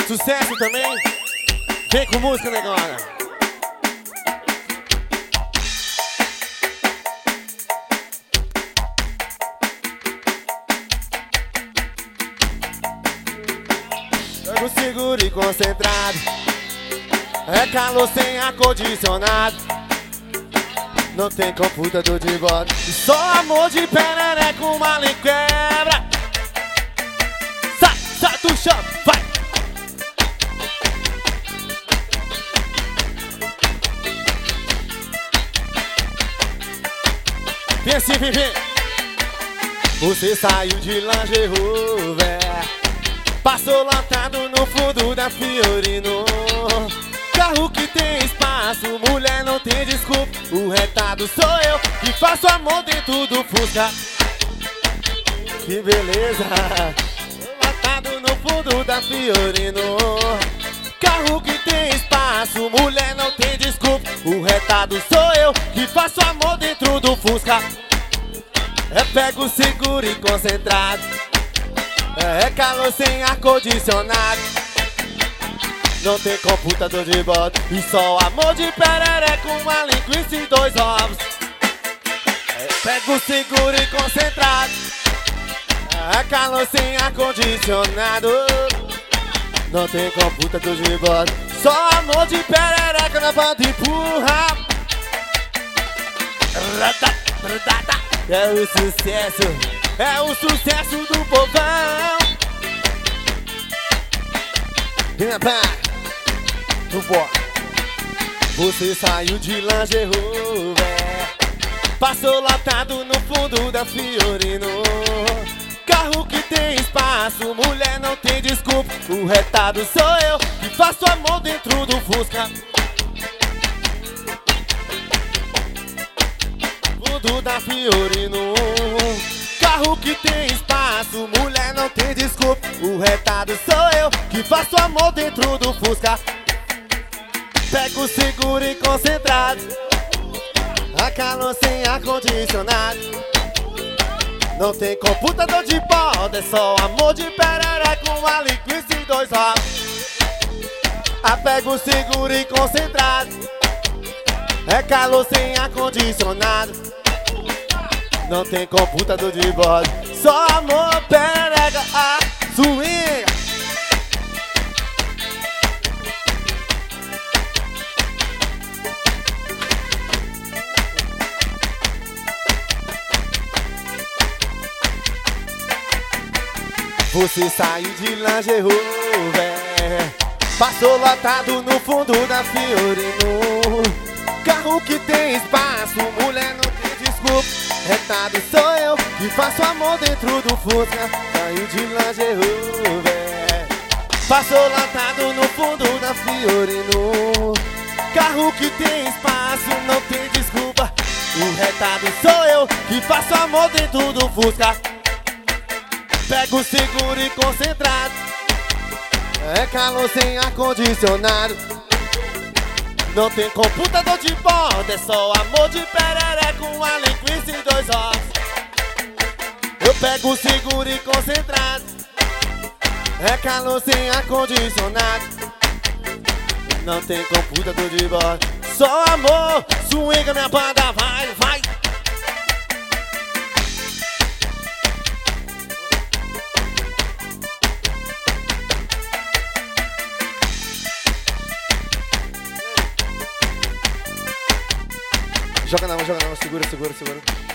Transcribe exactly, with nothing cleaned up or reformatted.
Sucesso também. Vem com música, negona. Jogo seguro e concentrado. É calor sem ar-condicionado. Não tem computador de bordo. Só amor de perereca, uma lei quebra. Sai, sai do chão, vai. Vem assim, vem, vem. Você saiu de lingerie, passou lotado no fundo da Fiorino. Carro que tem espaço, mulher não tem desculpa. O retado sou eu, que faço amor dentro do Fusca. Que beleza. Lotado no fundo da Fiorino. Carro que tem espaço, mulher não tem desculpa. O retado sou eu, que faço amor dentro do Fusca. É pego seguro e concentrado. É calor sem ar-condicionado. Não tem computador de bordo. E só amor de perereca, uma linguiça e dois ovos. É pego seguro e concentrado. É calor sem ar-condicionado. Não tem computador de bordo. Só amor de perereca na banda empurra. É o sucesso, é o sucesso do povão. Vem pra vambora. Você saiu de lingerie, passou lotado no fundo da Fiorino. Carro que tem espaço, mulher não tem desculpa. O retado sou eu, que faço amor dentro do Fusca. Fundo da Fiorino. Carro que tem espaço, mulher não tem desculpa. O retado sou eu, que faço amor dentro do Fusca. Pego seguro e concentrado. A calor sem ar-condicionado. Não tem computador de bordo. É só amor de perereca, uma linguiça e dois ovos. Apego seguro e concentrado. É calor sem ar-condicionado. Não tem computador de bordo. Só amor, perereca, a swinga. Você saiu de lingerie, passou lotado no fundo da Fiorino. Carro que tem espaço, mulher não tem desculpa. Retado sou eu, que faço amor dentro do Fusca. Saiu de lingerie, passou lotado no fundo da Fiorino. Carro que tem espaço, não tem desculpa. O retado sou eu, que faço amor dentro do Fusca. Pego seguro e concentrado. É calor sem ar-condicionado. Não tem computador de bordo. É só amor de perereca, uma linguiça e dois ovos. Eu pego seguro e concentrado. É calor sem ar-condicionado. Não tem computador de bordo. Só amor, swinga minha banda, vai, vai. Joga na mão, joga na mão, segura, segura, segura.